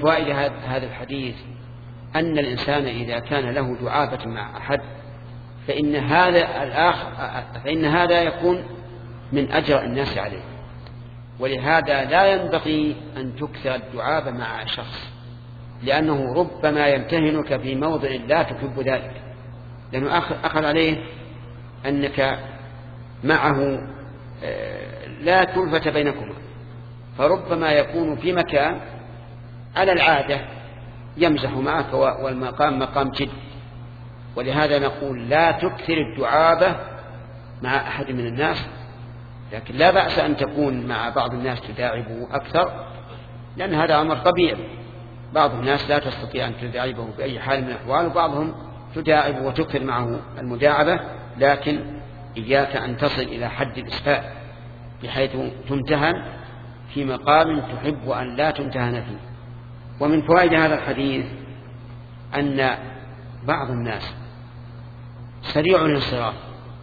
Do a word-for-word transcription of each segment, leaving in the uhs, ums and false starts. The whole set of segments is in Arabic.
فوائد هذا الحديث أن الإنسان إذا كان له دعابة مع أحد فإن هذا الآخر فإن هذا يكون من أجر الناس عليه، ولهذا لا ينبغي أن تكثر الدعابة مع شخص، لأنه ربما يمتهنك في موضع لا تحب ذلك، لأنه أخذ عليه أنك معه لا كلفة بينكما، فربما يكون في مكان على العادة يمزح معك والمقام مقام جد، ولهذا نقول لا تكثر الدعابة مع أحد من الناس، لكن لا بأس أن تكون مع بعض الناس تداعبه أكثر، لأن هذا أمر طبيعي. بعض الناس لا تستطيع أن تداعبه بأي حال من الأحوال، وبعضهم تداعب وتكثر معه المداعبة، لكن إياك أن تصل إلى حد الإسفاء بحيث تمتهن في مقام تحب أن لا تمتهن فيه. ومن فوائد هذا الحديث أن بعض الناس سريع الانصراف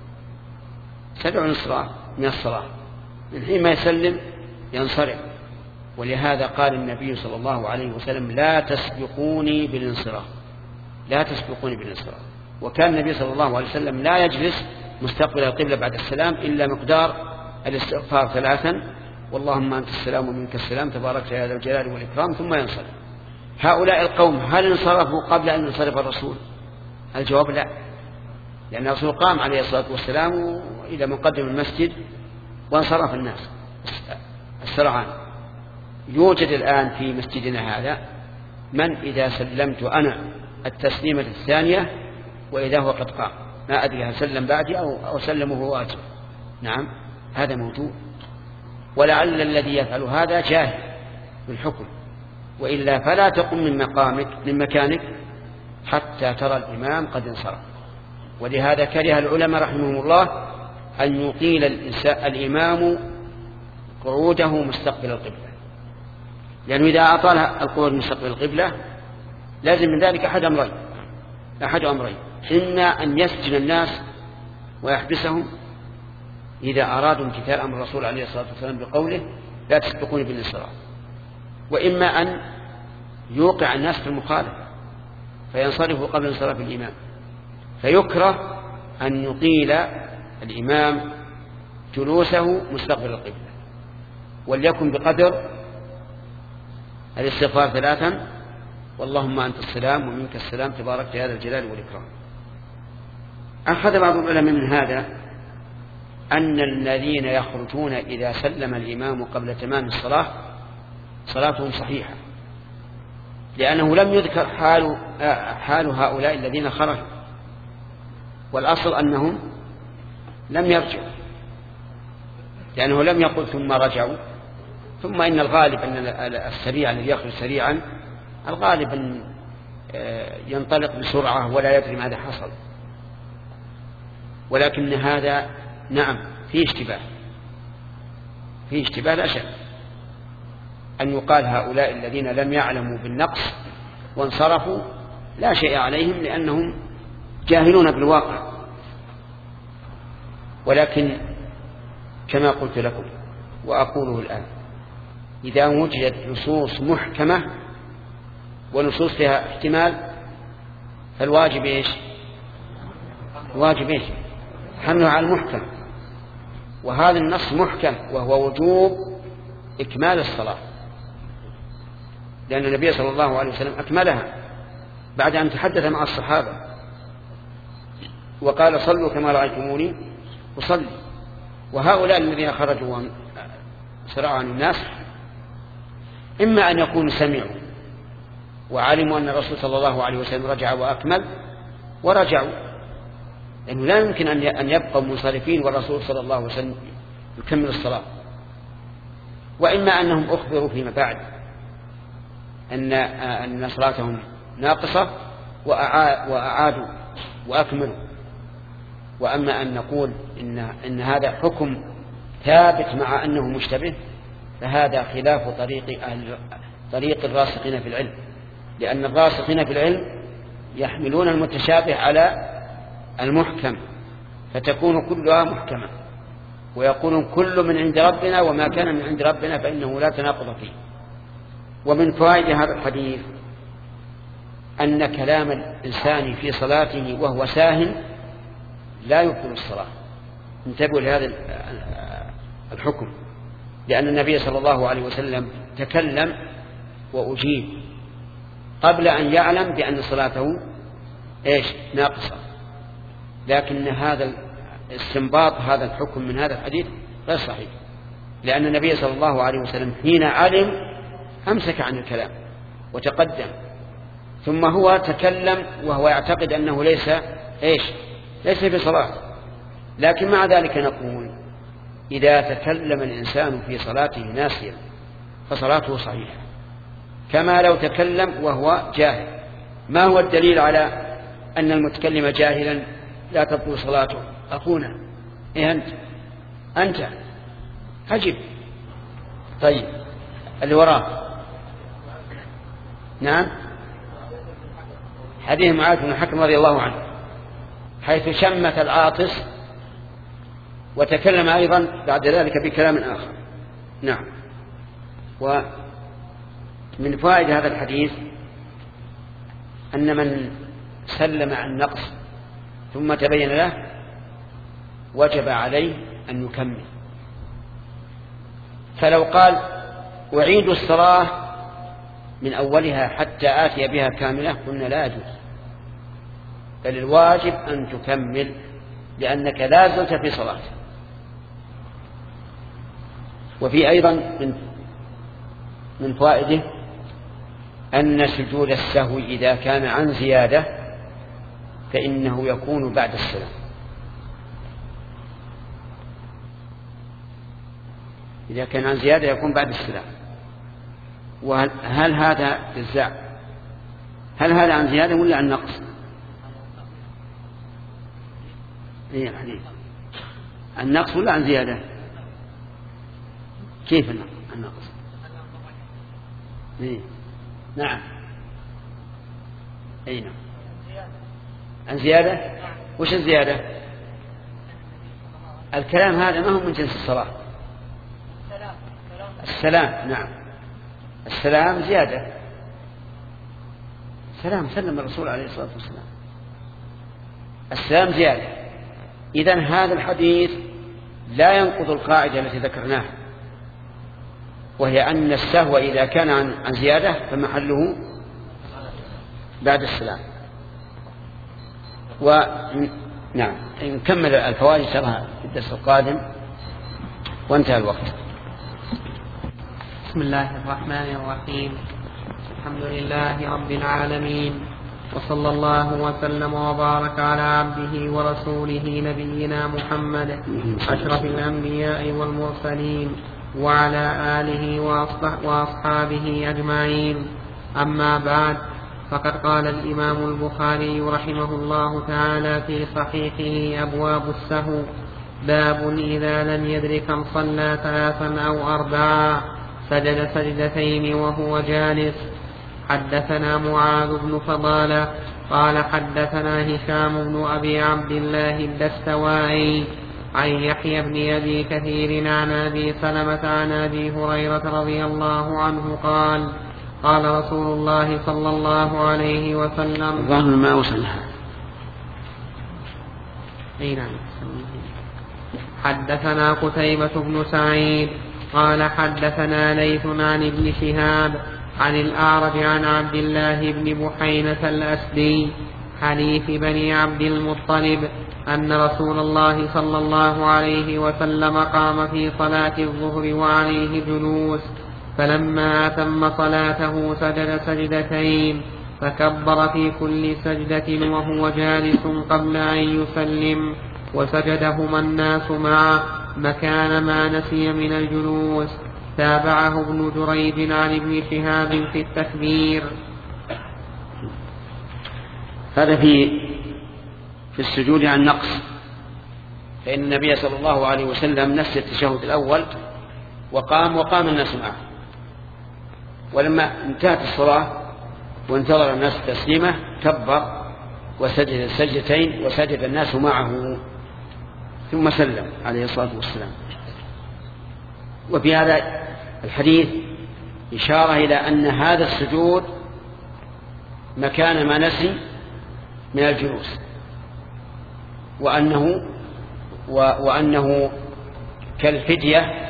سريع الانصراف من الصلاة، من حين ما يسلم ينصرف، ولهذا قال النبي صلى الله عليه وسلم لا تسبقوني بالانصراف لا تسبقوني بالانصراف. وكان النبي صلى الله عليه وسلم لا يجلس مستقبل القبلة بعد السلام إلا مقدار الاستغفار ثلاثا، واللهم أنت السلام ومنك السلام تبارك يا ذا الجلال والإكرام، ثم ينصرف. هؤلاء القوم هل انصرفوا قبل أن ينصرف الرسول؟ الجواب لا، لأن الرسول قام عليه الصلاة والسلام إلى مقدم المسجد وانصرف الناس السرعان. يوجد الآن في مسجدنا هذا من إذا سلمت أنا التسليمة الثانية وإذا هو قد قام، ما أدري هل سلم بعدي أو سلمه هو واجب. نعم هذا موجود، ولعل الذي يفعل هذا جاهل بالحكم، وإلا فلا تقم من مقامك من مكانك حتى ترى الإمام قد انصرف. ولهذا كره العلماء رحمهم الله أن يطيل الإمام قعوده مستقبل القبلة، لأنه إذا أطال القعود مستقبل القبلة لازم من ذلك أحد أمرين أحد أمرين إما أن يسجن الناس ويحبسهم إذا أرادوا امتثال أمر الرسول عليه الصلاة والسلام بقوله لا تسبقوني بالانصراف، وإما أن يوقع الناس في المخالفة فينصرفوا قبل انصراف الإمام. فيكره أن يطيل الإمام جلوسه مستقبل القبلة، وليكن بقدر الاستغفار ثلاثا واللهم أنت السلام ومنك السلام تبارك يا ذا الجلال والإكرام. أخذ بعض العلماء من هذا أن الذين يخرجون إذا سلم الإمام قبل تمام الصلاة صلاتهم صحيحة، لأنه لم يذكر حال, حال هؤلاء الذين خرجوا، والأصل أنهم لم يرجعوا، لأنه لم يقل ثم رجعوا. ثم إن الغالب أن السريع الذي يخرج سريعا الغالب أن ينطلق بسرعة ولا يدري ماذا حصل، ولكن هذا نعم فيه اشتباه فيه اشتباه لا شك أن يقال هؤلاء الذين لم يعلموا بالنقص وانصرفوا لا شيء عليهم لأنهم جاهلون بالواقع. ولكن كما قلت لكم وأقوله الآن، إذا وجدت نصوص محكمة ونصوص فيها احتمال فالواجب إيش؟ الواجب إيش؟ حمله على المحكم، وهذا النص محكم وهو وجوب إكمال الصلاة، لأن النبي صلى الله عليه وسلم أكملها بعد أن تحدث مع الصحابة وقال صلوا كما رأيتموني أصلي. وهؤلاء الذين خرجوا سرعوا عن الناس إما أن يكونوا سمعوا وعلموا أن الرسول صلى الله عليه وسلم رجع وأكمل ورجعوا، لأنه لا يمكن أن يبقوا منصرفين والرسول صلى الله عليه وسلم يكمل الصلاة. وإما أنهم أخبروا فيما بعد أن أن صلاتهم ناقصة وأعادوا وأكملوا. وأما أن نقول إن, إن هذا حكم ثابت مع أنه مشتبه فهذا خلاف طريق أهل طريق الراسخين في العلم، لأن الراسخين في العلم يحملون المتشابه على المحكم فتكون كلها محكمة، ويقولون كل من عند ربنا وما كان من عند ربنا فإنه لا تناقض فيه. ومن فوائد هذا الحديث أن كلام الإنسان في صلاته وهو ساهٍ لا يبطل الصلاة. انتبهوا لهذا الحكم، لأن النبي صلى الله عليه وسلم تكلم وأجيب قبل أن يعلم بأن صلاته إيش ناقصة، لكن هذا استنباط هذا الحكم من هذا الحديث غير صحيح، لأن النبي صلى الله عليه وسلم حين علم أمسك عن الكلام وتقدم، ثم هو تكلم وهو يعتقد أنه ليس إيش ليس في صلاة. لكن مع ذلك نقول إذا تكلم الإنسان في صلاته ناسيا فصلاته صحيحة، كما لو تكلم وهو جاهل. ما هو الدليل على أن المتكلم جاهلا لا تبطل صلاته؟ أخونا إيه أنت أنت أجب. طيب اللي وراه نعم حديث معاذ بن الحكم رضي الله عنه حيث شمت العاطس وتكلم أيضا بعد ذلك بكلام آخر. نعم. ومن فوائد هذا الحديث أن من سلم عن نقص ثم تبين له وجب عليه أن يكمل، فلو قال أعيد الصلاة من أولها حتى آتي بها كاملة قلنا لا يجوز، بل الواجب أن تكمل لأنك لا زلت في صلاة. وفي أيضا من من فوائده أن سجود السهو إذا كان عن زيادة فإنه يكون بعد السلام. إذا كان عن زيادة يكون بعد السلام. وهل هل هذا جزاء؟ هل هذا عن زيادة ولا عن نقص؟ إيه الحديث عن نقص ولا عن زيادة؟ كيف النقص؟ إيه؟ نعم أي نعم عن زيادة. وش الزيادة؟ الكلام هذا ما هو من جنس الصلاة. السلام نعم السلام زيادة. سلام سلم الرسول عليه الصلاة والسلام السلام زيادة. إذن هذا الحديث لا ينقض القاعدة التي ذكرناها، وهي أن السهو إذا كان عن, عن زيادة فمحله بعد السلام. ونعم نكمل الفوائد شرها في الدرس القادم وانتهى الوقت. بسم الله الرحمن الرحيم. الحمد لله رب العالمين، وصلى الله وسلم وبارك على عبده ورسوله نبينا محمد أشرف الأنبياء والمرسلين وعلى آله وأصحابه أجمعين. أما بعد، فقد قال الإمام البخاري رحمه الله تعالى في صحيحه أبواب السهو: باب إذا لم يدرك أن صلى ثلاثا أو أربعا سجد سجدتين وهو جالس. حدثنا معاذ بن فضالة قال حدثنا هشام بن أبي عبد الله الدستوائي عن يحيى بن أبي كثير عن أبي سلمة عن أبي هريرة رضي الله عنه قال: قال رسول الله صلى الله عليه وسلم: ظهر ما وصلها. حدثنا قتيبة بن سعيد قال حدثنا ليث عن ابن شهاب عن الأعرج عن عبد الله بن بحينة الأسدي حليف بني عبد المطلب أن رسول الله صلى الله عليه وسلم قام في صلاة الظهر وعليه جلوس، فلما أتم صلاته سجد سجدتين فكبر في كل سجدة وهو جالس قبل أن يسلم، وسجدهما الناس معه مكان ما نسي من الجلوس. تابعه ابن جريج عن ابن شهاب في التكبير. هذا في في السجود عن نقص، فإن النبي صلى الله عليه وسلم نسي التشهد الأول وقام وقام الناس معه، ولما انتهت الصلاة وانتظر الناس تسليمه كبر وسجد السجدتين وسجد الناس معه ثم سلم عليه الصلاة والسلام. وفي هذا الحديث إشارة إلى أن هذا السجود مكان ما نسي من الجلوس، وأنه وأنه كالفدية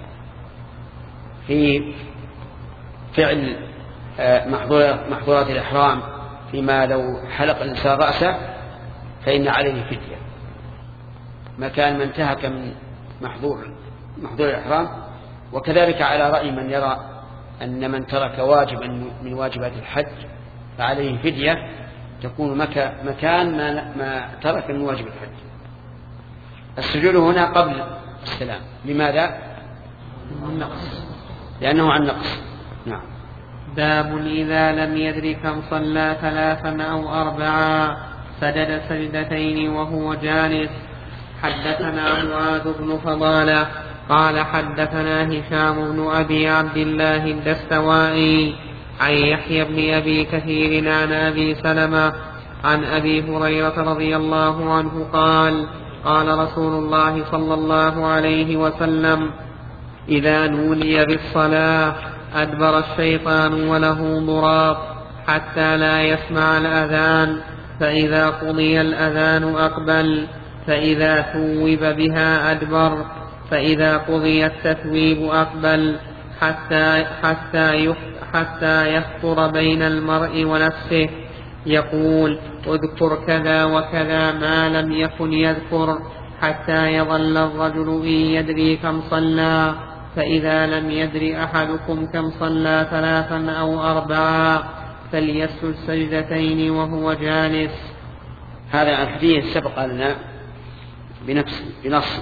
في فعل محظورات الإحرام، فيما لو حلق الإنسان رأسه فإن عليه فدية مكان من انتهك من محظور محظور الإحرام. وكذلك على رأي من يرى أن من ترك واجبا من واجبات الحج فعليه فدية تكون مكان ما ترك من واجب الحج. السجود هنا قبل السلام. لماذا؟ النقص، لأنه عن نقص. نعم. باب إذا لم يدر كم صلى ثلاثا أو أربعا سجد سجدتين وهو جالس. حدثنا معاذ بن فضالة قال حدثنا هشام بن أبي عبد الله الدستوائي عن يحيى بن أبي كثير عن أبي سلمة عن أبي هريرة رضي الله عنه قال قال رسول الله صلى الله عليه وسلم إذا نودي بالصلاة أدبر الشيطان وله ضراب حتى لا يسمع الأذان، فإذا قضي الأذان أقبل، فإذا ثوب بها أدبر، فإذا قضي التثويب أقبل، حتى حتى حتى يخطر بين المرء ونفسه يقول اذكر كذا وكذا ما لم يكن يذكر، حتى يظل الرجل إن يدري كم صلى، فإذا لم يدر أحدكم كم صلى ثلاثا أو أربعا فليسجد سجدتين وهو جالس. هذا الحديث سبق لنا بنفس بنص،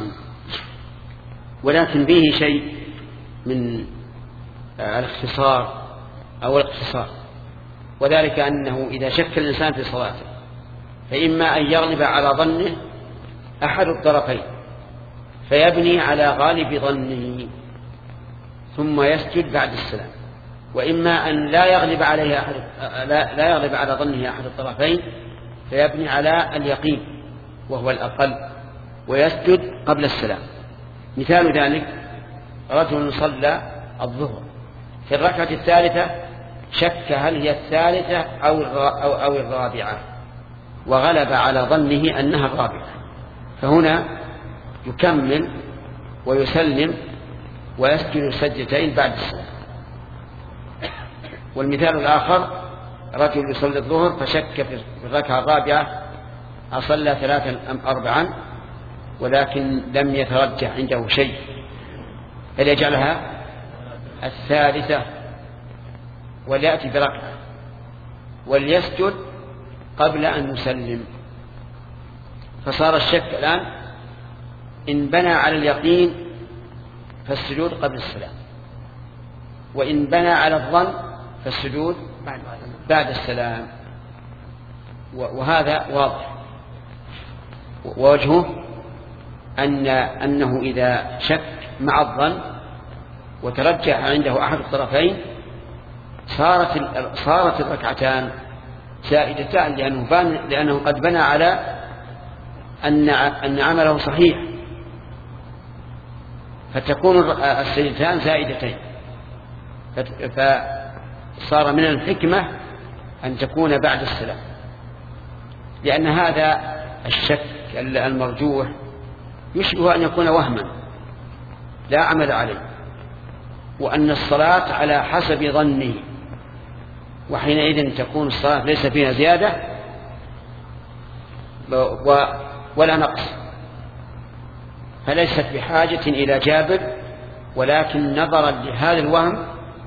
ولكن فيه شيء من الاختصار أو الاقتصار، وذلك أنه إذا شك الإنسان في صلاته فإما أن يغلب على ظنه أحد الطرفين فيبني على غالب ظنه ثم يسجد بعد السلام، وإما أن لا يغلب عليه أحد لا, لا يغلب على ظنه أحد الطرفين فيبني على اليقين وهو الأقل ويسجد قبل السلام. مثال ذلك رجل صلى الظهر في الركعة الثالثة شك هل هي الثالثة أو أو الرابعة وغلب على ظنه أنها الرابعة، فهنا يكمل ويسلم ويسجد سجدتين بعد السلام. والمثال الآخر رجل يصلي الظهر فشك في الركعة الرابعة أصلى ثلاثا أم أربعا ولكن لم يترجح عنده شيء فليجعلها الثالثة وليأتي بركعة وليسجد قبل أن يسلم. فصار الشك الآن إن بنى على اليقين فالسجود قبل السلام، وإن بنى على الظن فالسجود بعد السلام. وهذا واضح، ووجهه أن أنه إذا شك مع الظن وترجح عنده أحد الطرفين صارت صارت الركعتان زائدتان، لأنه بان لأنه قد بنى على أن أن عمله صحيح، فتكون السجدتان زائدتين، فصار من الحكمة أن تكون بعد السلام، لأن هذا الشك المرجوح يشبه أن يكون وهما لا عمل عليه، وأن الصلاة على حسب ظنه، وحينئذ تكون الصلاة ليس فيها زيادة ولا نقص، فليست بحاجة إلى جابر، ولكن نظرا لهذا الوهم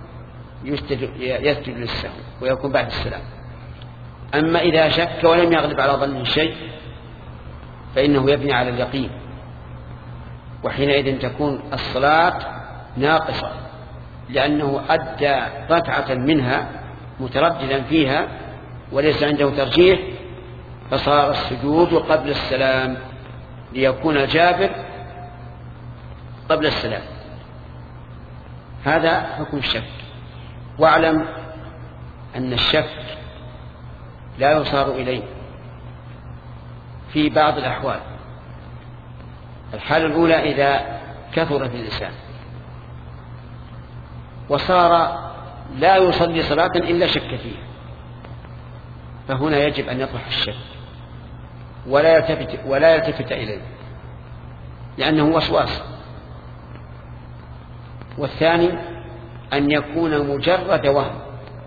يسجد للسهو ويكون بعد السلام. أما إذا شك ولم يغلب على ظنه شيء فإنه يبني على اليقين، وحينئذ تكون الصلاة ناقصة، لأنه أدى ركعة منها مترددا فيها وليس عنده ترجيح، فصار السجود قبل السلام ليكون الجابر قبل السلام. هذا حكم الشك. واعلم أن الشك لا يصار إليه في بعض الأحوال. الحالة الأولى إذا كثر في الإنسان وصار لا يصلي صلاة إلا شك فيها، فهنا يجب أن يطرح الشك ولا يلتفت, ولا يلتفت إليه لأنه وسواس. والثاني أن يكون مجرد وهم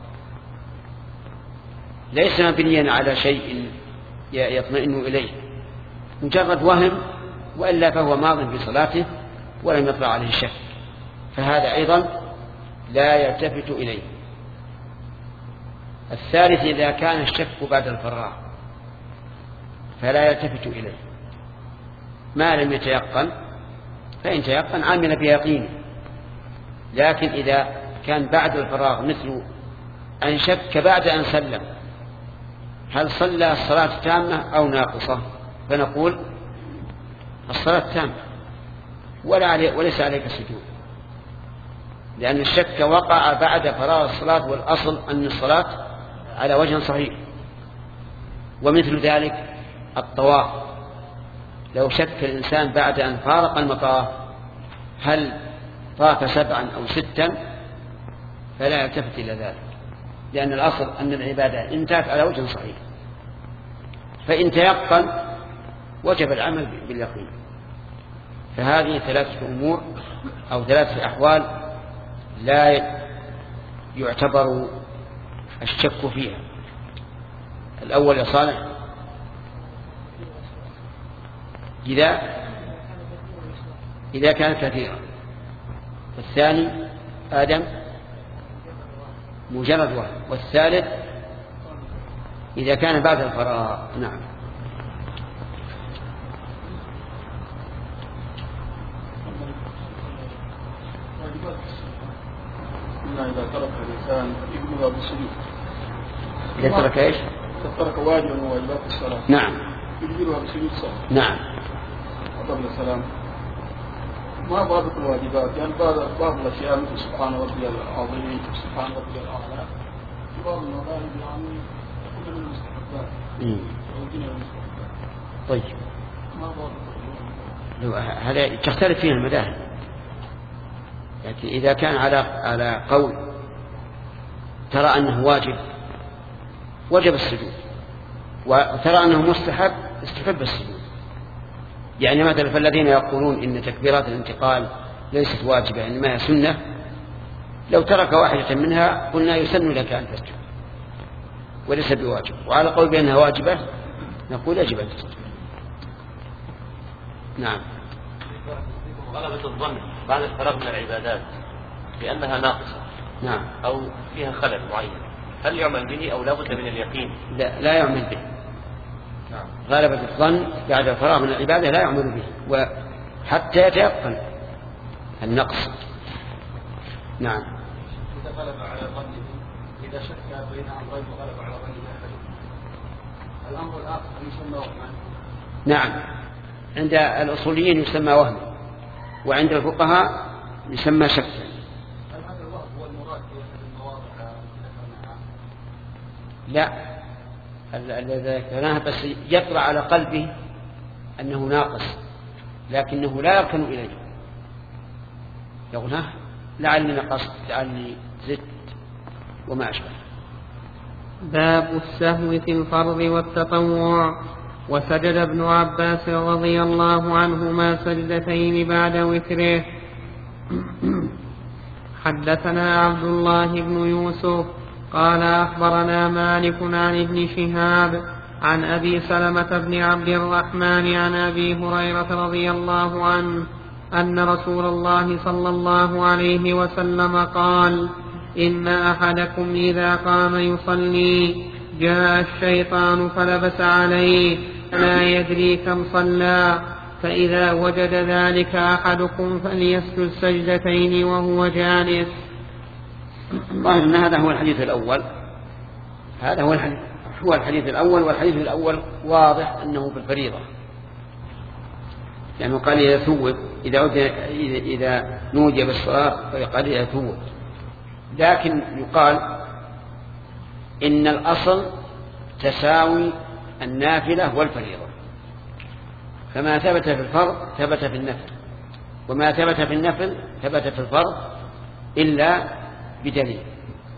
ليس مبنيا على شيء يطمئن إليه، مجرد وهم، وإلا فهو ماض في صلاته ولم يطلع عليه شك، فهذا أيضا لا يلتفت إليه. الثالث إذا كان الشك بعد الفراغ فلا يلتفت إليه ما لم يتيقن، فإن تيقن عمل بيقينه. لكن إذا كان بعد الفراغ مثل أن شك بعد أن سلم هل صلى الصلاة تامة أو ناقصة، فنقول الصلاة تامة ولا علي وليس عليك السجود، لأن الشك وقع بعد فراغ الصلاة، والأصل أن الصلاة على وجه صحيح. ومثل ذلك الطواف، لو شك الإنسان بعد أن فارق المطاف هل طاف سبعا أو ستا فلا يلتفت إلى ذلك، لأن الأصل أن العبادة انتهت على وجه صحيح. فإن تيقن وجب العمل باليقين. فهذه ثلاثة أمور أو ثلاثة أحوال لا يعتبر الشك فيها. الأول يا صالح إذا إذا كان كثيرا، والثاني آدم مجرد واحد، والثالث إذا كان بعد الفراغ. نعم. إذا ترك الإنسان يبلغ بالسجود، إذا ترك إيش؟ إذا ترك واجبا من واجبات الصلاة نعم يبلغ بالسجود صلاة. نعم. قبل السلام ما ضابط الواجبات، يعني بعض الأشياء مثل سبحان ربي العظيم سبحان ربي الأعلى في بعض المغارب يعني تكون من المستحبات ويمكن المستحبات. طيب ما ضابط هذا تختلف فيه المذاهب، يعني إذا كان على على قول ترى أنه واجب وجب السجود، وترى أنه مستحب استحب السجود. يعني مثلا فالذين يقولون إن تكبيرات الانتقال ليست واجبة إنما هي سنة، لو ترك واحدة منها قلنا يسن لك أن تسجد وليس بواجب. وعلى قول بأنها واجبة نقول يجب أن تسجد. نعم. غلبة الظن بعد الفراغ من العبادات بأنها ناقصة نعم أو فيها خلل معين، هل يعمل به أو لا بد من اليقين؟ لا, لا يعمل به. نعم. غلبة الظن بعد الفراغ من العبادة لا يعمل به وحتى يتيقن النقص. نعم. إذا غلب على ظنه، إذا شك بين أمرين وغلب على ظنه أحد، الأمر الآخر أن يسمى وهما. نعم. عند الأصوليين يسمى وهم، وعند الفقهاء يسمى شك. هل هذا الوهم هو المراد في المواضع لا، الذي ذكرناها بس يطلع على قلبه أنه ناقص لكنه لا يركن إليه، يقول ها لعلي نقصت لعلي زدت وما أشبه. باب السهو في الفرض والتطوع. وسجد ابن عباس رضي الله عنهما سجدتين بعد وتره. حدثنا عبد الله بن يوسف قال أخبرنا مالك عن ابن شهاب عن أبي سلمة بن عبد الرحمن عن أبي هريرة رضي الله عنه أن رسول الله صلى الله عليه وسلم قال: إن أحدكم إذا قام يصلي جاء الشيطان فلبس عليه لا يدري كم صلى، فإذا وجد ذلك أحدكم فليسجد سجدتين وهو جالس. ظاهر أن هذا هو الحديث الأول، هذا هو الحديث, هو الحديث الأول والحديث الأول واضح أنه بالفريضة، لأنه قال إذا ثوب إذا, إذا نودي بالصلاة فقال إذا ثوب. لكن يقال إن الأصل تساوي النافلة والفريضة، فما ثبت في الفرض ثبت في النفل، وما ثبت في النفل ثبت في الفرض إلا بدليل.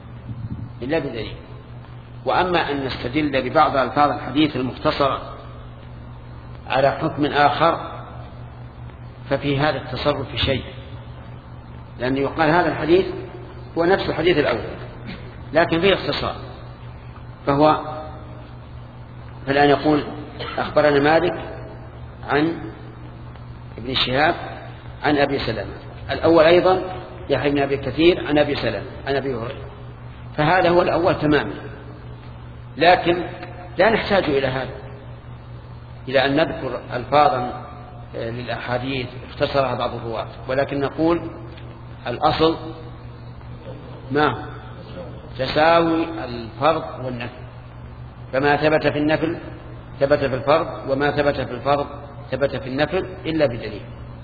إلا بدليل. وأما أن نستدل ببعض ألفاظ الحديث المختصرة على حكم آخر ففي هذا التصرف شيء، لأن يقال هذا الحديث هو نفس الحديث الأول لكن فيه اختصار. فهو فالآن يقول أخبرنا مالك عن ابن شهاب عن أبي سلمة، الأول أيضا يحيى بن أبي كثير عن أبي سلمة عن أبي هريرة، فهذا هو الأول تماما. لكن لا نحتاج إلى هذا، إلى أن نذكر ألفاظا للأحاديث اختصرها بعض الرواة، ولكن نقول الأصل ما تساوي الفرض والنفل، فما ثبت في النفل ثبت في الفرض، وما ثبت في الفرض ثبت في النفل إلا بدليل.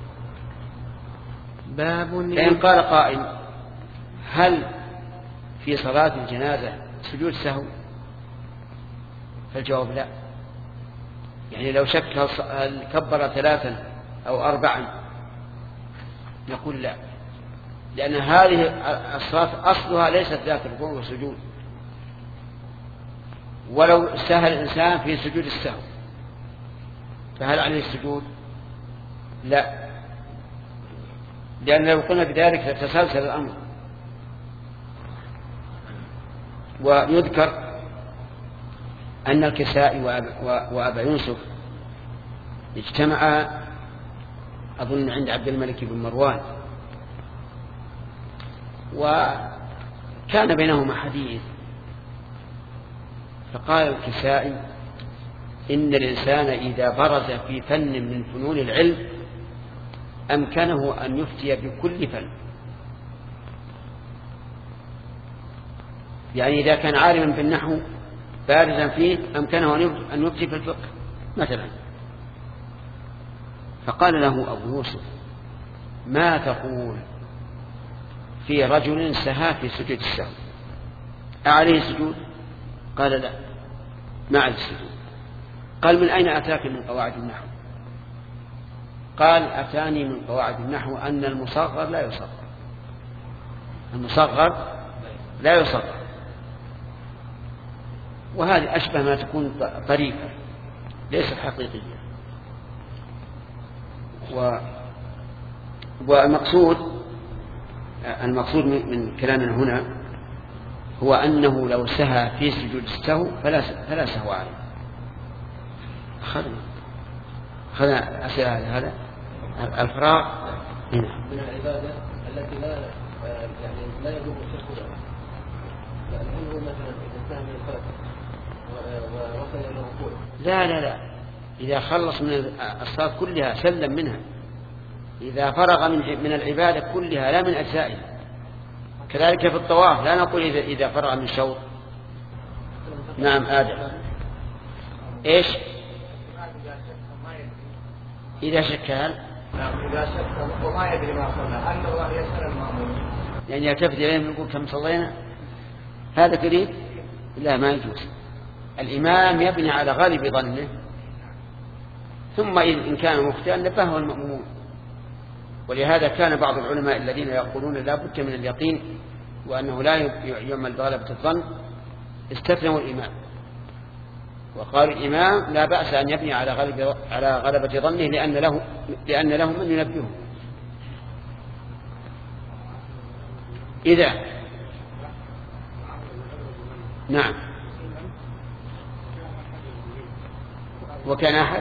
باب فإن قال قائل هل في صلاة الجنازة سجود سهو؟ فالجواب لا. يعني لو شك هل كبر ثلاثا أو أربعا نقول لا، لأن هذه الصلاة أصلها ليست ذات ركوع وسجود. ولو سهل الإنسان في سجود السهو فهل عليه السجود؟ لا، لأن لو قلنا بذلك لتسلسل الأمر. ويذكر أن الكسائي وأبا يوسف اجتمعا أظن عند عبد الملك بن مروان، وكان بينهما حديث، فقال الكسائي إن الإنسان إذا برز في فن من فنون العلم أمكنه أن يفتي بكل فن. يعني إذا كان عالما بالنحو بارزا فيه أمكنه أن يفتي في الفقه مثلا. فقال له أبو يوسف ما تقول في رجل سها في سجود السهو أعليه سجود؟ قال لا ما عليه سجود. قال من أين أتاك من قواعد النحو؟ قال أتاني من قواعد النحو أن المصغر لا يصغر، المصغر لا يصغر. وهذه أشبه ما تكون طريقة ليست حقيقية. و... والمقصود المقصود من كلامنا هنا هو أنه لو سهى في سجود السهو فلا فلا سهو عليه. أخذنا أخذنا أسئلة هذا الفراغ هنا من العبادة التي لا يعني لا يجوز الشرك بها، لأنه مثلا إذا سهى من الفرق ووصل إلى الركوع لا لا لا إذا خلص من الصلاة كلها سلم منها، إذا فرغ من من العبادة كلها لا من أجزائها. كذلك في الطواف لا نقول إذا إذا فرغ من شوط. نعم آدم إيش إذا شك هل إذا شك وما يدري ما صلى هل الله يسأل المأمون يعني يلتفت إليهم يقول كم صلينا؟ هذا كريم؟ لا ما يجوز. الإمام يبني على غالب ظنه، ثم إن كان مخطئا نبهه المأمومون. ولهذا كان بعض العلماء الذين يقولون لا بد من اليقين وأنه لا يعمل بغلبة الظن استثنوا الإمام، وقال الإمام لا بأس أن يبني على غلبة على غلبة ظنه لأن له لأن له من ينبهه. إذا نعم وكان أحد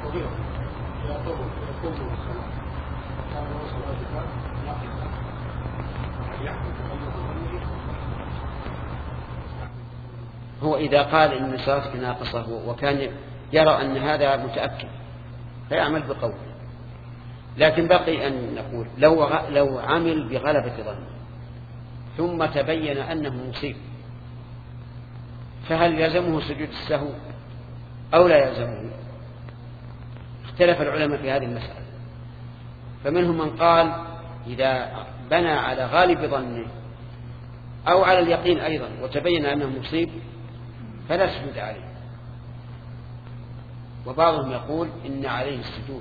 هو إذا قال إن صلاتك ناقصة وكان يرى أن هذا متأكد فيعمل بقول. لكن بقي أن نقول لو لو عمل بغلبة ظن ثم تبين أنه مصيب فهل يلزمه سجود السهو أو لا يلزمه؟ اختلف العلماء في هذه المسألة. فمنهم من قال إذا بنى على غالب ظنه أو على اليقين أيضا وتبين أنه مصيب فلا سجود عليه. وبعضهم يقول إن عليه السجود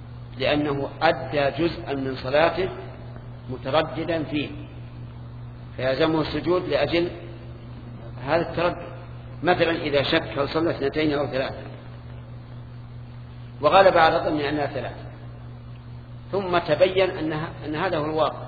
لأنه أدى جزءا من صلاته مترددا فيه فيلزمه السجود لأجل هذا التردد. مثلا إذا شك هل صلى اثنتين أو ثلاثة وغلب على ظن أنها ثلاثة ثم تبين أنها أن هذا هو الواقع،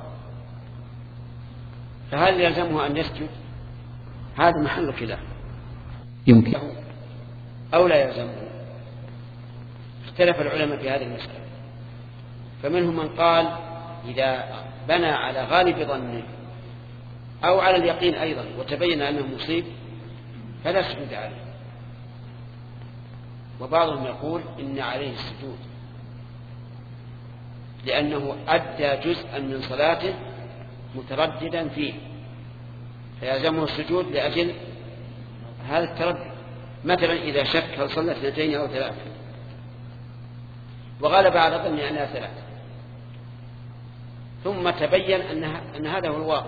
فهل يلزمه أن يسجد؟ هذا محل خلاف، يمكن أو لا يلزمه. اختلف العلماء في هذه المسألة، فمنهم من قال إذا بنى على غالب ظنه أو على اليقين أيضا وتبين أنه مصيب فلا سجود عليه، وبعضهم يقول إن عليه السجود لأنه أدى جزءا من صلاته مترددا فيه، فيلزمه السجود لأجل هذا التردد. مثلا إذا شك هل صلى اثنتين أو ثلاثة وغلب على ظن أنها ثلاثة ثم تبين أنها أن هذا هو الواقع،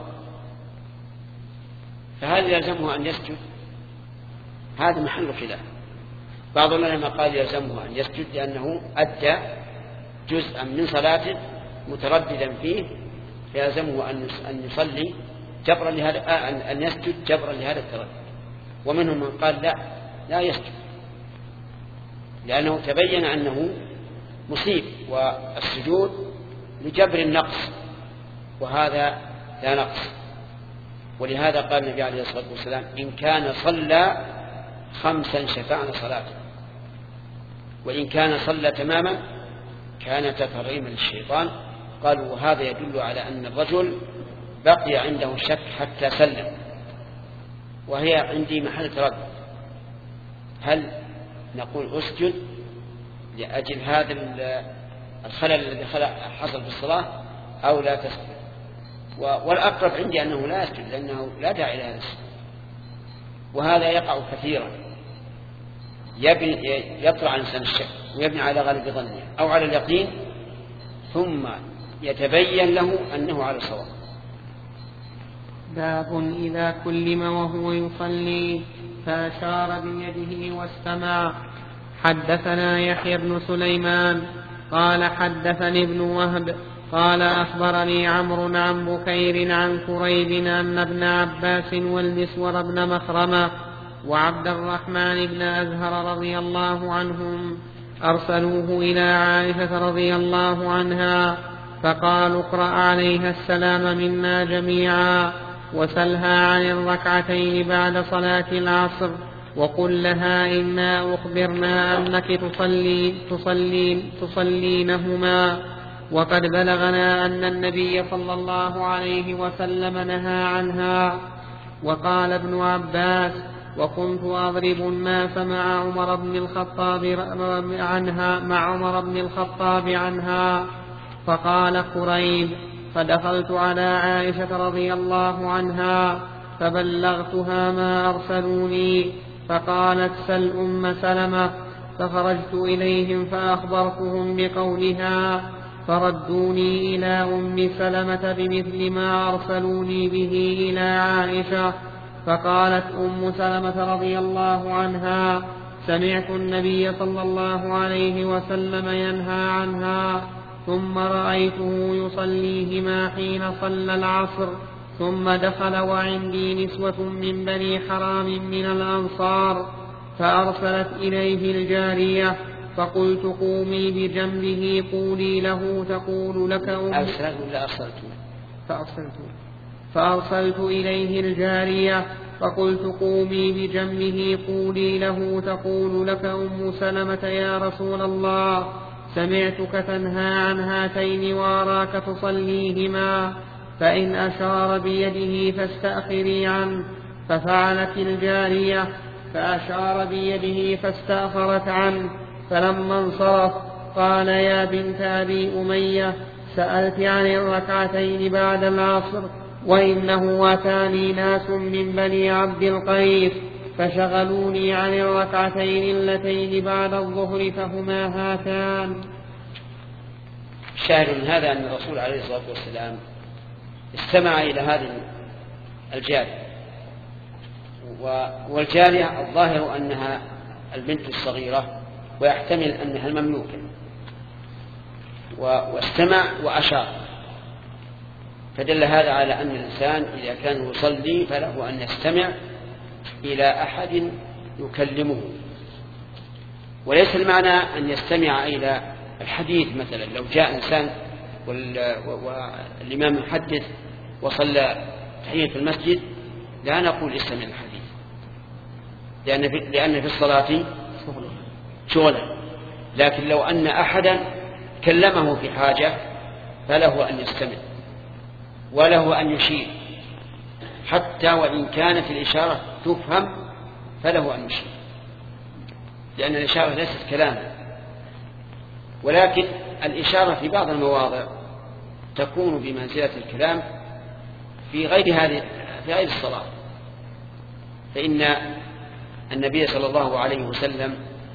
فهل يلزمه أن يسجد؟ هذا محل خلاف. بعض العلماء قال يلزمه أن يسجد لأنه أدى جزءا من صلاته مترددا فيه، فيلزمه أن يصلي جبرا لهذا، أن يسجد جبرا لهذا التردد. ومنهم من قال لا لا يسجد لأنه تبين أنه مصيب، والسجود لجبر النقص وهذا لا نقص. ولهذا قال النبي عليه الصلاة والسلام إن كان صلى خمسا شفعنا صلاته، وإن كان صلى تماما كان تكريما للشيطان. قالوا وهذا يدل على أن الرجل بقي عنده شك حتى سلم، وهي عندي محل تردد، هل نقول أسجد لأجل هذا الخلل الذي حصل في الصلاة أو لا تسجد؟ والأقرب عندي أنه لا يسجد لأنه لا داعي لهذا السجود. وهذا يقع كثيرا، يطلع الإنسان الشك ويبني على غالب ظنه أو على اليقين ثم يتبين له أنه على صواب. باب إذا كلم وهو يصلي فأشار بيده واستمع. حدثنا يحيى بن سليمان قال حدثني ابن وهب قال أخبرني عمرو عن بكير عن كريب أن ابن عباس والمسور بن مخرمة وعبد الرحمن بن أزهر رضي الله عنهم أرسلوه إلى عائشة رضي الله عنها فقالوا اقرأ عليها السلام منا جميعا وسلها عن الركعتين بعد صلاة العصر وقل لها إنا أخبرنا أنك تصلي تصلين تصلينهما وقد بلغنا أن النبي صلى الله عليه وسلم نهى عنها. وقال ابن عباس وكنت أضرب الناس مع عمر بن الخطاب عنها مع عمر بن الخطاب عنها. فقال قريب فدخلت على عائشة رضي الله عنها فبلغتها ما أرسلوني فقالت سل أم سلمة، فخرجت إليهم فأخبرتهم بقولها فردوني إلى أم سلمة بمثل ما أرسلوني به إلى عائشة. فقالت أم سلمة رضي الله عنها سمعت النبي صلى الله عليه وسلم ينهى عنها ثم رأيته يصليهما حين صلى العصر ثم دخل وعندي نسوة من بني حرام من الأنصار فأرسلت إليه الجارية فقلت قومي بجنبه قولي له تقول لك أمي أرسلت ولا أرسلت فأرسلت فأرسلت إليه الجارية فقلت قومي بجنبه قولي له تقول لك أم سلمة يا رسول الله سمعتك تنهى عن هاتين وأراك تصليهما فإن أشار بيده فاستأخري عنه. ففعلت الجارية فأشار بيده فاستأخرت عنه. فلما انصرف قال يا بنت أبي أمية سألت عن الركعتين بعد العصر وإنه أتاني ناس من بني عبد القيس فشغلوني عن الركعتين اللتين بعد الظهر فهما هاتان. شاهد من هذا أن الرسول عليه الصلاة والسلام استمع إلى هذه الجارية، والجارية الظاهر أنها البنت الصغيرة ويحتمل أنها المملوكة، واستمع وأشار. فدل هذا على أن الإنسان إذا كان يصلي فله أن يستمع إلى أحد يكلمه، وليس المعنى أن يستمع إلى الحديث. مثلا لو جاء إنسان والإمام يحدث وصلى تحية المسجد لا نقول استمع الحديث، لأن في, لأن في الصلاة شغلا. لكن لو أن أحدا كلمه في حاجة فله أن يستمع وله أن يشير، حتى وإن كانت الإشارة تفهم فله أن يشير، لأن الإشارة ليست كلاما. ولكن الإشارة في بعض المواضع تكون بمنزلة الكلام في غير هذه في غير الصلاة. فإن النبي صلى الله عليه وسلم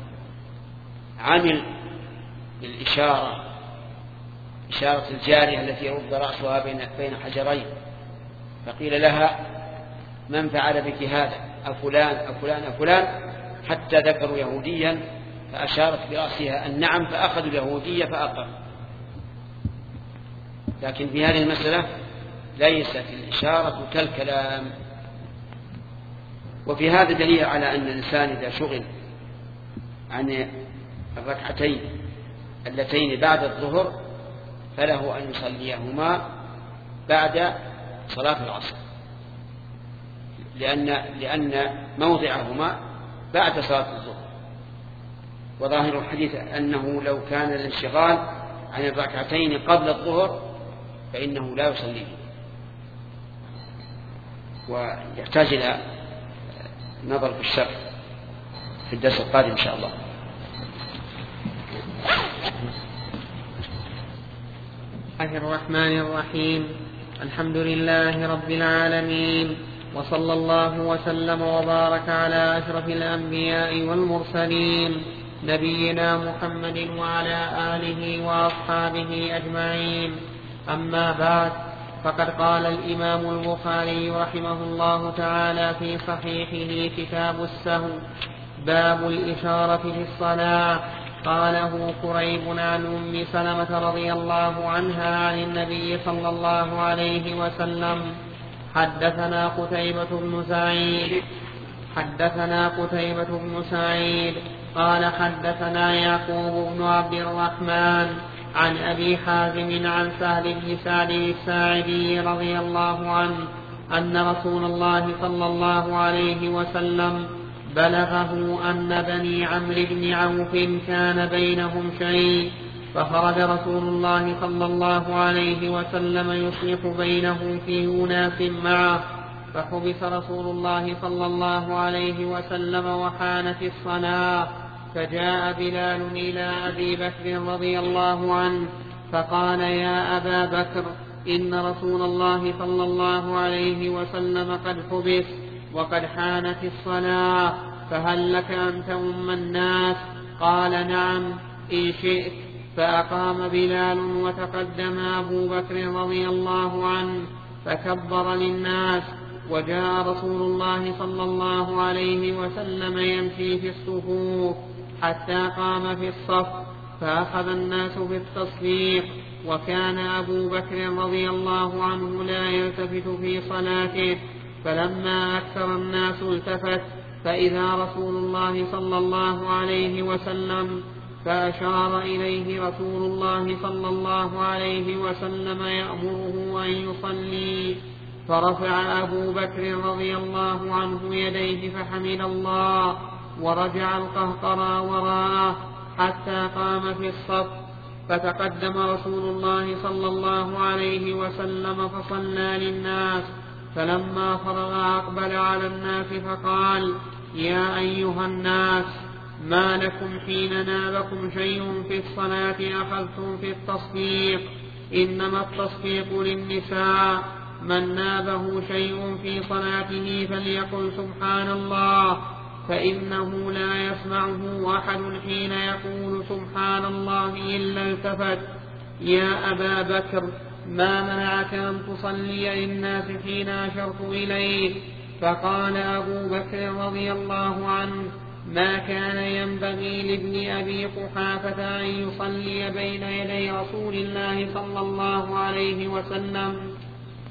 عمل بالإشارة، إشارة الجارية التي يرد رأسها بين بين حجرين، فقيل لها من فعل بك هذا؟ أفلان أفلان أفلان، حتى ذكروا يهوديا فأشارت برأسها النعم، فأخذوا اليهودية فأقر. لكن في هذه المسألة ليست الإشارة كالكلام. وفي هذا دليل على أن الإنسان إذا شغل عن الركعتين اللتين بعد الظهر فله أن يصليهما بعد صلاة العصر، لأن لأن موضعهما بعد صلاة الظهر. وظاهر الحديث أنه لو كان الانشغال عن الركعتين قبل الظهر فإنه لا يصليه، ويحتاج إلى نظر في الشرح في الدرس القادم إن شاء الله. الله الرحمن الرحيم. الحمد لله رب العالمين، وصلى الله وسلم وبارك على أشرف الأنبياء والمرسلين نبينا محمد وعلى آله وأصحابه أجمعين. أما بعد، فقد قال الإمام البخاري رحمه الله تعالى في صحيحه كتاب السهو: باب الإشارة في الصلاة. قاله قريب عن أم سلمة رضي الله عنها عن النبي صلى الله عليه وسلم. حدثنا قتيبة بن سعيد حدثنا قتيبة بن سعيد قال حدثنا يعقوب بن عبد الرحمن عن أبي حازم عن سهل بن سعد الساعدي رضي الله عنه أن رسول الله صلى الله عليه وسلم بلغه أن بني عمرو بن عوف كان بينهم شيء، فخرج رسول الله صلى الله عليه وسلم يصلح بينهم في أناس معه، فحبس رسول الله صلى الله عليه وسلم وحانت الصلاة، فجاء بلال إلى أبي بكر رضي الله عنه فقال: يا أبا بكر، إن رسول الله صلى الله عليه وسلم قد حبس وقد حانت الصلاة، فهل لك أن تؤم الناس؟ قال: نعم إن شئت. فأقام بلال وتقدم أبو بكر رضي الله عنه فكبر للناس، وجاء رسول الله صلى الله عليه وسلم يمشي في الصفوف حتى قام في الصف، فأخذ الناس بالتصفيق، وكان أبو بكر رضي الله عنه لا يلتفت في صلاته، فلما أكثر الناس التفت فإذا رسول الله صلى الله عليه وسلم، فأشار إليه رسول الله صلى الله عليه وسلم يأمره أن يصلي، فرفع أبو بكر رضي الله عنه يديه فحمد الله، ورجع القهقرى وراءه حتى قام في الصف، فتقدم رسول الله صلى الله عليه وسلم فصلى للناس، فلما فرغ أقبل على الناس فقال: يا أيها الناس، ما لكم حين نابكم شيء في الصلاة أخذتم في التصفيق؟ إنما التصفيق للنساء، من نابه شيء في صلاته فليقل سبحان الله، فإنه لا يسمعه أحد حين يقول سبحان الله إلا التفت. يا أبا بكر، ما منعك أن تصلي للناس حين أشرت إليك؟ فقال أبو بكر رضي الله عنه: ما كان ينبغي لابن أبي قحافة أن يصلي بين يدي رسول الله صلى الله عليه وسلم،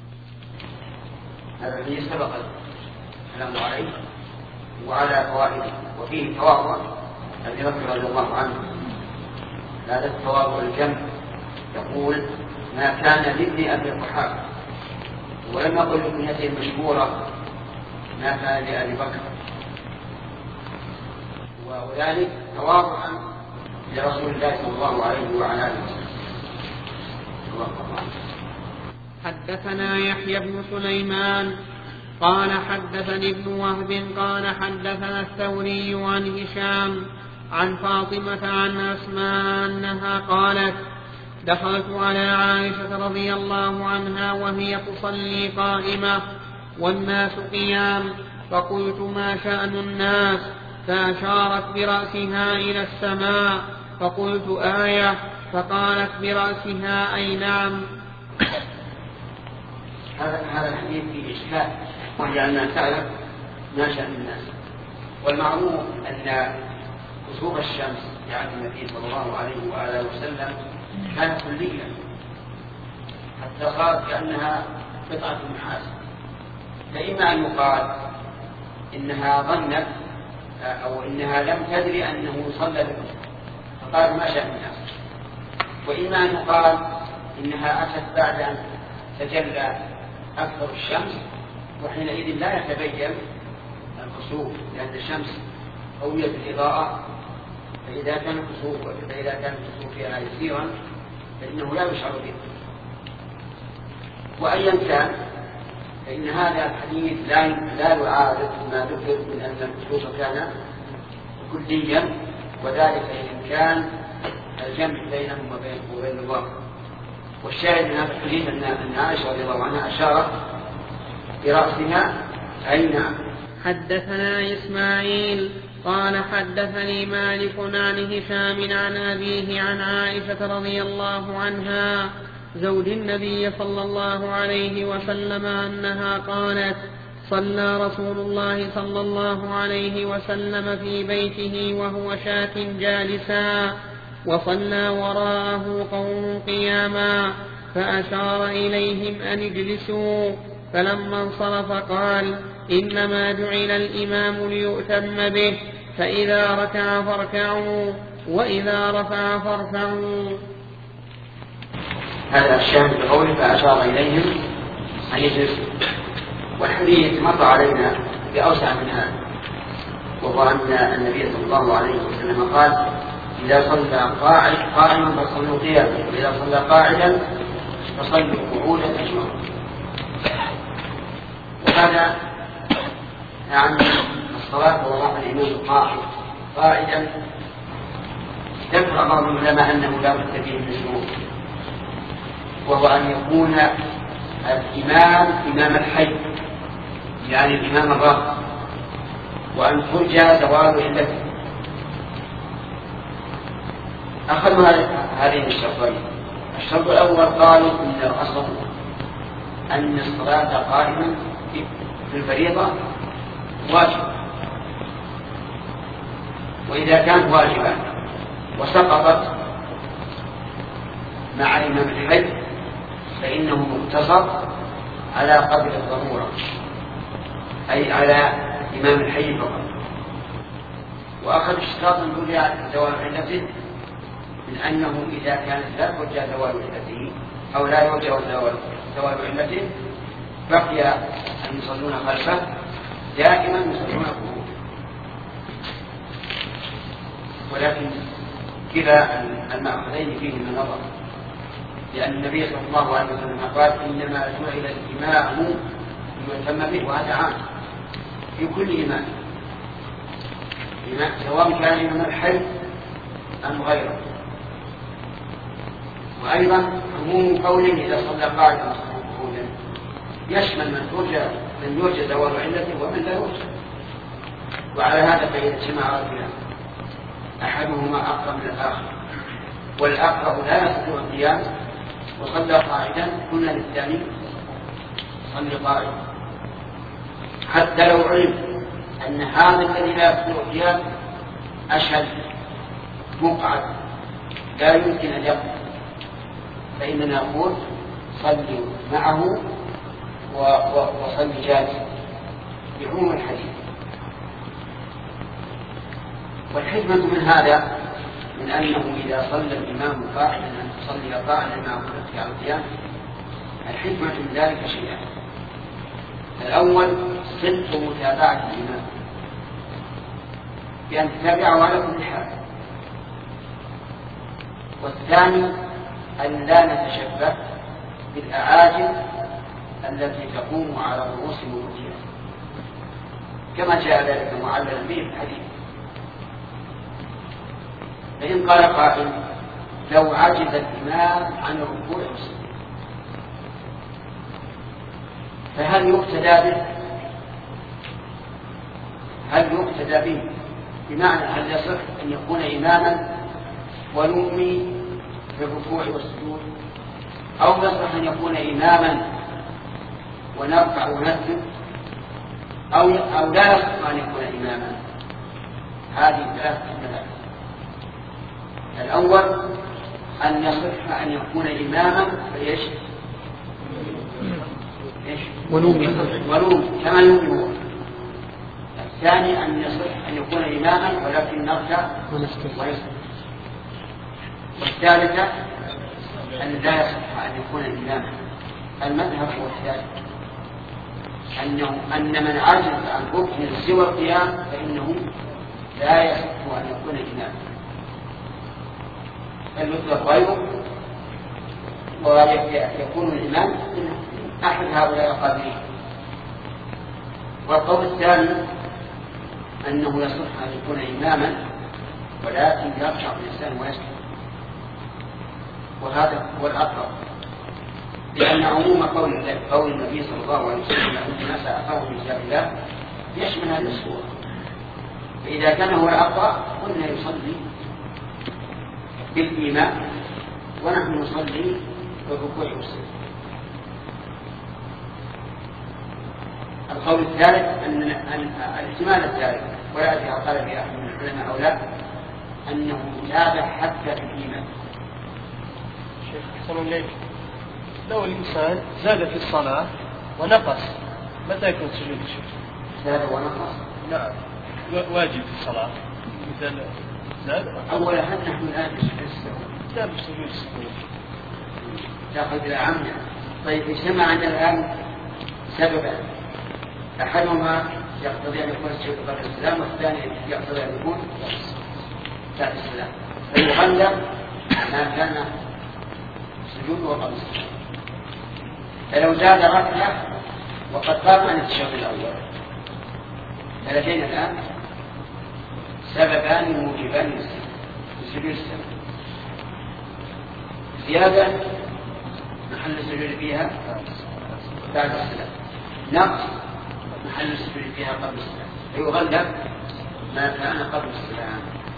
هذا الذي سبق الكلام عليه وعلى فوائده، وفيه تواضع أبي بكر رضي الله عنه، هذا التواضع الجم، يقول ما كان لابن أبي قحافة، ولم يقل بكنيته المشهورة ما كان لأبي بكر، وذلك تواضعا لرسول الله صلى الله عليه وعلى آله وسلم. حدثنا يحيى بن سليمان قال حدثني ابن وهب قال حدثنا الثوري عن هشام عن فاطمة عن أسماء أنها قالت دخلت على عائشة رضي الله عنها وهي تصلي قائمة والناس قيام، فقلت ما شأن الناس؟ فأشارت برأسها إلى السماء، فقلت آية، فقالت برأسها أي نعم. هذا الحديث فيه إشكال، وهي أنها تعرف ما شأن الناس، والمعروف أن كسوف الشمس في عهد النبي صلى الله عليه وآله وسلم كانت كلية حتى صارت كأنها قطعة نحاس، فإما أن يقال إنها ظنت أو إنها لم تدري أنه صلى بكم فقال ما شأن الناس، وإما أن يقال إنها أتت بعد أن تجلى أكثر الشمس، وحينئذ لا يتبين الكسوف لأن الشمس قوية الإضاءة، فإذا كان الكسوف فإذا كان الكسوف فيها يسيرا فإنه لا يشعر به. وأيا كان فإن هذا الحديث لا لا يعارض ما ذكر من أن الكسوف كان كليا، وذلك إن كان الجمع بينهم وبين الله. والشاهد من هذا الحديث أن عائشة رضي الله عنها أشارت برأسها أي نعم. حدثنا إسماعيل قال حدثني مالك عن هشام عن أبيه عن عائشة رضي الله عنها زوج النبي صلى الله عليه وسلم أنها قالت صلى رسول الله صلى الله عليه وسلم في بيته وهو شاك جالسا، وصلى وراءه قوم قياما، فأشار إليهم أن اجلسوا، فلما انصرف قال إنما جعل الإمام ليؤتم به، فإذا ركع فاركعوا وإذا رفع فارفعوا. هذا الشاهد بقوله فأشار إليهم أن يجلسوا، والحديث مر علينا بأوسع من هذا، وهو أن النبي صلى الله عليه وسلم قال إذا صلى قاعد قائما فصلوا قياما، وإذا صلى قاعدا فصلوا قعودا أجمعين. وهذا يعني الصلاة وراء الإمام قاعد قاعدا ذكر بعض العلماء أنه لا بد فيه من شروط، وهو أن يكون الإمام إمام الحي يعني الإمام الراغب، وأن ترجى زوال علته. أخذوا هذين الشرطين. الشرط الأول قالوا إن الأصل أن الصلاة قائما في الفريضة واجب، وإذا كانت واجبة وسقطت مع إمام الحي فإنه مقتصر على قدر الضرورة، أي على إمام الحي فقط. وأخذ اشتراط يرجى زوال علته من أنه إذا كانت لا ترجى زوال علته أو لا يرجى زوال علته بقي أن يصلون خلفه دائما يصلون قبور. ولكن كلا المأخذين فيه من نظر، لأن النبي صلى الله عليه وسلم قال إنما جعل الإمام ليؤتم به، وهذا عام في كل إمام سواء كان إمام الحي أم غيره. وأيضا عموم قوله إذا صلى قاعدا وصلى قعودا يشمل من يرجى من يرجى زوال علته ومن لا يرجى. وعلى هذا فإذا اجتمع رجلان أحدهما أقرب من الآخر والأقرب لا يستطيع القيام وصلى قاعدا قلنا للثاني صلى قاعدا، حتى لو علم أن هذا الذي لا يستطيع القيام أشهد مقعد لا يمكن أن يقف، فإننا نقول صلوا معه وصل جالس بعموم الحديث. والحكمة من هذا من أنه إذا صلى الإمام قاعدا أن تصلي قاعدا مع قدرتك على القيام، الحكمة من ذلك شيئان: الأول صدق متابعة الإمام بأن تتابعه على كل حال، والثاني أن لا نتشبه بالأعاجم التي تقوم على رؤوس ملوكها كما جاء ذلك معللا به في الحديث. فإن قال قائل: لو عجز الإمام عن الركوع والسجود فهل يقتدى به؟ هل يقتدى به؟ بمعنى هل يصح أن يكون إماما ونؤمي في الركوع والسجود، أو يصح أن يكون إماما ونرفع ونسجد، أو أو لا يصح أن يكون إماما؟ هذه ثلاثة مذاهب. الأول أن يصح أن يكون إماما فإيش؟ ونومي ونومي كما يومي هو. الثاني أن يصح أن يكون إماما ولكن نرجع ونسجد. والثالثة أن لا يصح أن يكون إماما. المذهب هو الثالث، أنه أن من عجز عن ركن سوى القيام فإنه لا يصح أن يكون إماما، بل يطلق غيره ويكون الإمام أحد هؤلاء القادرين. والقول الثاني أنه يصح أن يكون إماما ولكن يرجع الإنسان ويسجد، وهذا هو الأقرب، لأن عموم قول قول النبي صلى الله عليه وسلم أن الناس أقروا من كتاب الله يشمل هذه الصورة. فإذا كان هو الأقرب قلنا يصلي بالإمام ونحن نصلي بالركوع والسجود. القول الثالث أن الاحتمال الثالث ولا أدري قال به أحد من العلماء أو لا، أنه تابع حتى في الإيمان. شيخ أحسن إليك، لو الإنسان زاد في الصلاة ونقص متى يكون سجود الشكر؟ زاد ونقص؟ نعم، واجب في الصلاة مثل زاد أولا حتى نحن الآن زاد سجود السجود تأخذ إلى عمنا. طيب اجتمع عندنا الآن سببا، أحدهما يقتضي أن يكون السجود قبل السلام، والثاني يقتضي أن يكون بعد السلام، فيغلب ما كان سجود وقبل السلام. فلو زاد ركعة وقد قام عن التشهد الأول فلدينا الآن سببان موجبان لسجود السلام: زيادة محل السجود فيها بعد السلام، نقص محل السجود فيها قبل السلام، فيغلب ما كان قبل السلام.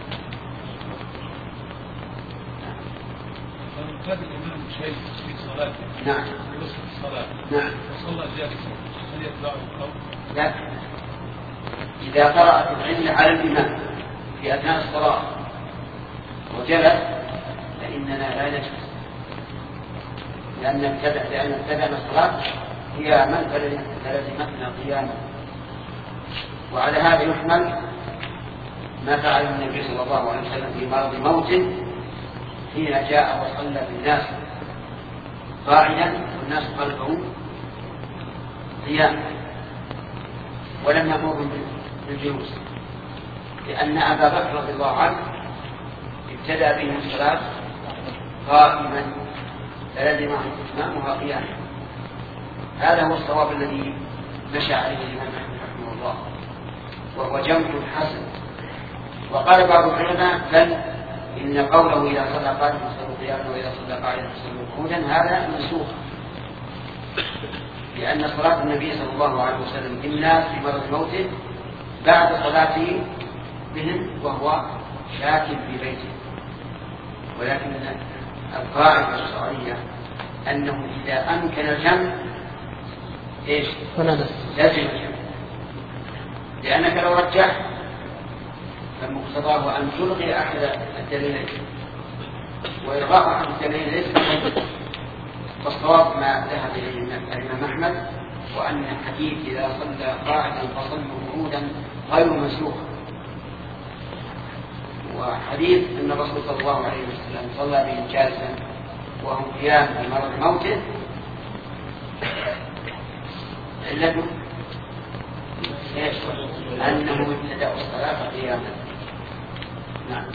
كان الإمام شيء في صلاته نعم في وسط الصلاة نعم وصلى جالسا هل يتبعه القول؟ لا، إذا قرأت العلم على الإمام في أثناء الصلاة وجلس فإننا لا نجلس، لأن ابتدأ لأن ابتدأ الصلاة هي من فلزمتنا قياما. وعلى هذا يحمل ما فعل النبي صلى الله عليه وسلم في مرض موت حين جاء وصلى بالناس قاعدا والناس خلفه قياما، ولم يأمرهم بالجلوس، لأن أبا بكر رضي الله عنه ابتدأ بهم الصلاة قائما فلزم إتمامها قياما. هذا هو الصواب الذي مشى عليه الإمام أحمد رحمه الله، وهو جمع حسن. وقال بعض العلماء بل إن قوله إذا صلى قائما فصلوا قياما وإذا صلى قاعدا فصلوا قعودا هذا منسوخ، لأن صلاة النبي صلى الله عليه وسلم بالناس في مرض موته بعد صلاته بهم وهو شاكل في بيته. ولكن القاعدة الشرعية أنه إذا أمكن الجمع إيش؟ لازم الجمع، لأنك لو رجحت فمقتضاه أن تلغي أحد الدليلين، وإلغاء أحد الدليلين ليس بحجة. فالصواب ما ذهب إليه الإمام أحمد وأن الحديث إذا صلى قاعدا فصلوا قعودا غير مسلوخ. وحديث أن الرسول صلى الله عليه وسلم صلى بهم جالسا وهم قيام في مرض موته علته أنه ابتدأ الصلاة قياما. نعم.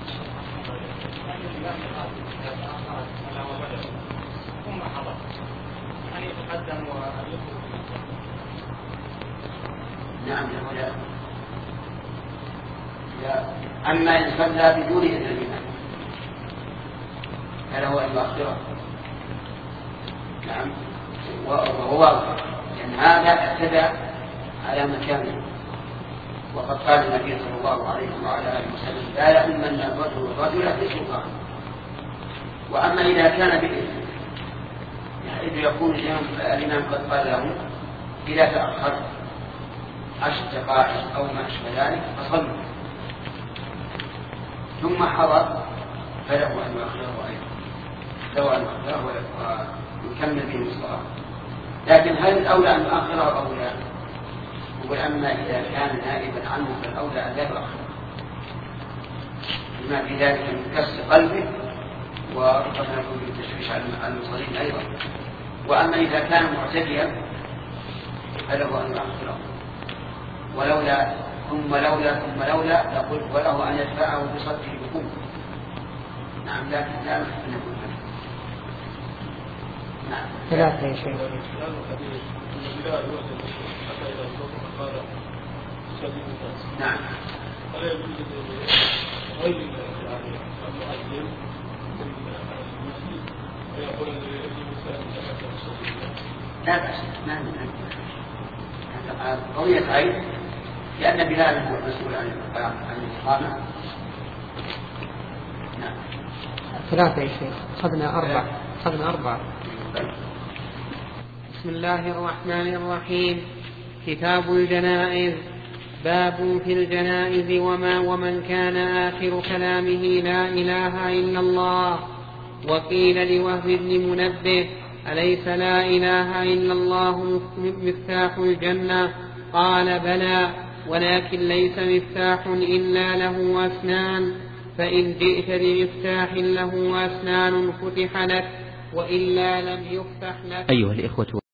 ثم حضر أن يتقدم ويخرج. نعم لا لا. أما إن صلى بدون إذن الإمام فله أن يؤخره. نعم وهو واضح لأن هذا اعتدى على مكانه. وقد قال النبي صلى الله عليه وعلى آله وسلم لا يؤمن الرجل الرجل في سلطانه. وأما إذا كان بإذن يعني إذ يكون الإمام قد قال له إذا تأخر عشر دقائق أو ما أشبه ذلك فصلوا ثم حضر فله أن يؤخره أيضا له أن يؤخره ويكمل به الصلاة. لكن هل الأولى أن يؤخره أو لا؟ وأما إذا كان نائبا عنه فالأولى أن لا يؤخره لما في ذلك من كسر قلبه وربما يكون بالتشويش على المصلين أيضا. وأما إذا كان معتديا فله أن يؤخره ولولا ثم لولا ثم لولا نقول وله أن يدفعه بصدره بقوة. نعم لكن لا نحن نقول نعم ثلاثة يا شيخ. نعم لا بأس ما قضية عيد لأن بلال هو المسؤول عن الإقامة. نعم ثلاثة يا شيخ. أخذنا أربعة أخذنا أربعة. بسم الله الرحمن الرحيم. كتاب الجنائز. باب في الجنائز وما ومن كان آخر كلامه لا إله إلا الله. وقيل لوهب بن منبه أليس لا إله إلا الله مفتاح الجنة؟ قال بلى ولكن ليس مفتاح إلا له أسنان فإن جئت بمفتاح له أسنان فتح لك وإلا لم يفتح لك. أيها الإخوة